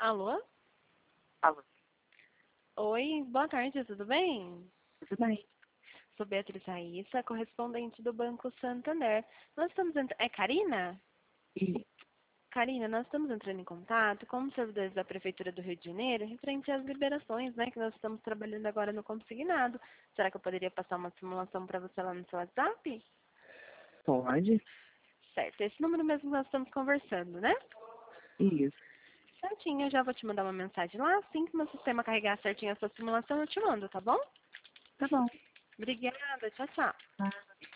Alô? Alô, Oi, boa tarde, tudo bem? tudo bem? Sou Beatriz Raíssa, correspondente do Banco Santander. Nós estamos entrando... É Karina? E, Karina, nós estamos entrando em contato com os servidores da Prefeitura do Rio de Janeiro referente às liberações, né, que nós estamos trabalhando agora no consignado. Será que eu poderia passar uma simulação para você lá no seu WhatsApp? pode? Certo, esse número mesmo que nós estamos conversando, né? Isso, Certinho, eu já vou te mandar uma mensagem lá. Assim que meu sistema carregar certinho a sua simulação, eu te mando, tá bom? tá bom. Obrigada, tchau, tchau. Tá.